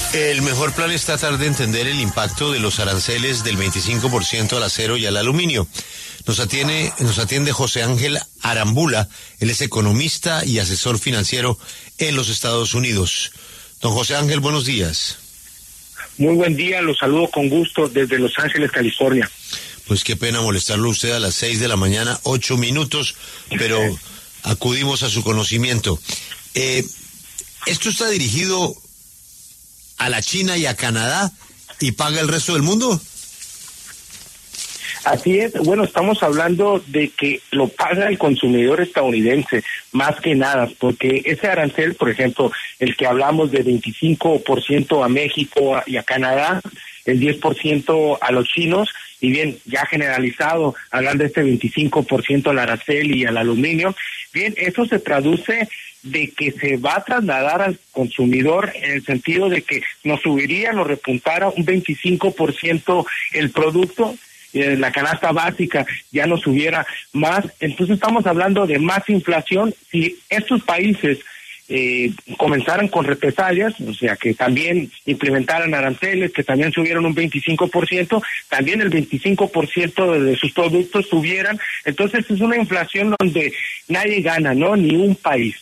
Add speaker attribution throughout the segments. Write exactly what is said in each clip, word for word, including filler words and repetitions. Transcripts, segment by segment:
Speaker 1: El mejor plan es tratar de entender el impacto de los aranceles del veinticinco por ciento al acero y al aluminio. Nos atiende, nos atiende José Ángel Arambula, él es economista y asesor financiero en los Estados Unidos. Don José Ángel, buenos días.
Speaker 2: Muy buen día, los saludo con gusto desde Los Ángeles, California.
Speaker 1: Pues qué pena molestarlo a usted a las seis de la mañana, ocho minutos, pero acudimos a su conocimiento. Eh, ¿Esto está dirigido a la China y a Canadá y paga el resto del mundo?
Speaker 2: Así es, bueno, estamos hablando de que lo paga el consumidor estadounidense, más que nada, porque ese arancel, por ejemplo, el que hablamos de veinticinco por ciento a México y a Canadá, el diez por ciento a los chinos, y bien, ya generalizado, hablar de este veinticinco por ciento al arancel y al aluminio, bien, eso se traduce de que se va a trasladar al consumidor en el sentido de que nos subiría, nos repuntara un veinticinco por ciento el producto, eh, la canasta básica ya nos subiera más, entonces estamos hablando de más inflación. Si estos países eh, comenzaran con represalias, o sea, que también implementaran aranceles, que también subieran un veinticinco por ciento, también el veinticinco por ciento de, de sus productos subieran, entonces es una inflación donde nadie gana, ¿no? Ni un país.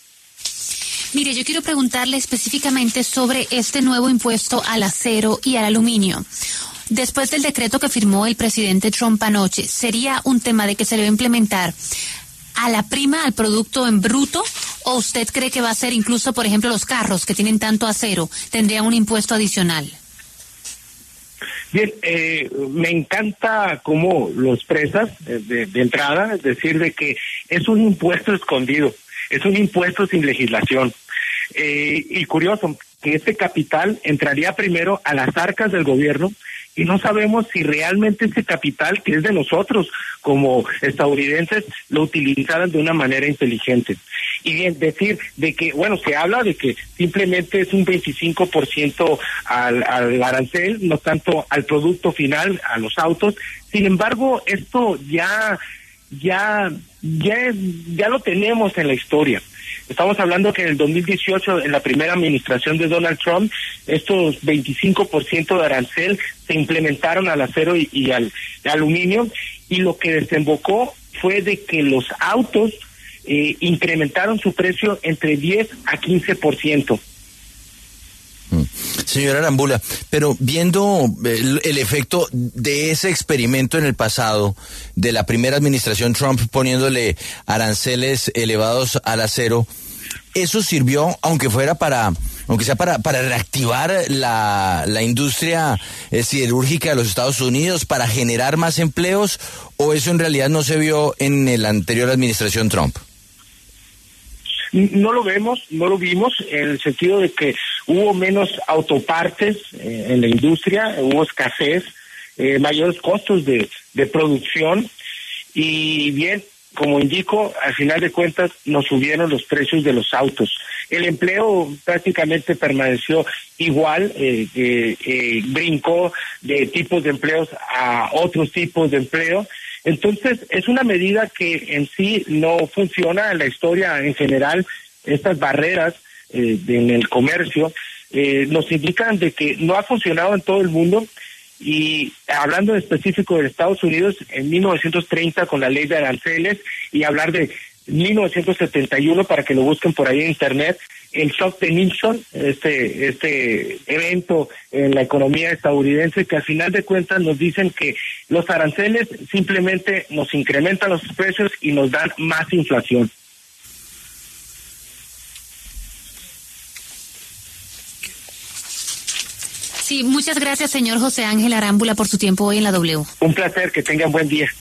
Speaker 3: Mire, yo quiero preguntarle específicamente sobre este nuevo impuesto al acero y al aluminio. Después del decreto que firmó el presidente Trump anoche, ¿sería un tema de que se le va a implementar a la prima, al producto en bruto? ¿O usted cree que va a ser incluso, por ejemplo, los carros que tienen tanto acero, tendrían un impuesto adicional?
Speaker 2: Bien, eh, me encanta cómo lo expresas eh, de, de entrada, es decir, de que es un impuesto escondido, es un impuesto sin legislación. Eh, y curioso, que este capital entraría primero a las arcas del gobierno y no sabemos si realmente este capital, que es de nosotros como estadounidenses, lo utilizaran de una manera inteligente. Y bien, decir de que, bueno, se habla de que simplemente es un veinticinco por ciento al, al arancel, no tanto al producto final, a los autos. Sin embargo, esto ya, ya, ya, ya lo tenemos en la historia. Estamos hablando que en el dos mil dieciocho, en la primera administración de Donald Trump, estos veinticinco por ciento de arancel se implementaron al acero y, y al aluminio, y lo que desembocó fue de que los autos eh, incrementaron su precio entre diez a quince por ciento.
Speaker 4: Señora Arambula, pero viendo el, el efecto de ese experimento en el pasado, de la primera administración Trump poniéndole aranceles elevados al acero, ¿eso sirvió, aunque fuera para, aunque sea para, para reactivar la, la industria eh, siderúrgica de los Estados Unidos, para generar más empleos, o eso en realidad no se vio en la anterior administración Trump?
Speaker 2: No lo vemos, no lo vimos, en el sentido de que hubo menos autopartes eh, en la industria, hubo escasez, eh, mayores costos de, de producción, y bien, como indico, al final de cuentas nos subieron los precios de los autos. El empleo prácticamente permaneció igual, eh, eh, eh, brincó de tipos de empleos a otros tipos de empleo. Entonces, es una medida que en sí no funciona en la historia en general. Estas barreras eh, de, en el comercio eh, nos indican de que no ha funcionado en todo el mundo. Y hablando en específico de Estados Unidos, en mil novecientos treinta con la ley de aranceles, y hablar de mil novecientos setenta y uno para que lo busquen por ahí en internet, el shock de Nixon, este este evento en la economía estadounidense, que al final de cuentas nos dicen que los aranceles simplemente nos incrementan los precios y nos dan más inflación.
Speaker 3: Sí, muchas gracias, señor José Ángel Arambula, por su tiempo hoy en la W.
Speaker 2: Un placer, que tengan buen día.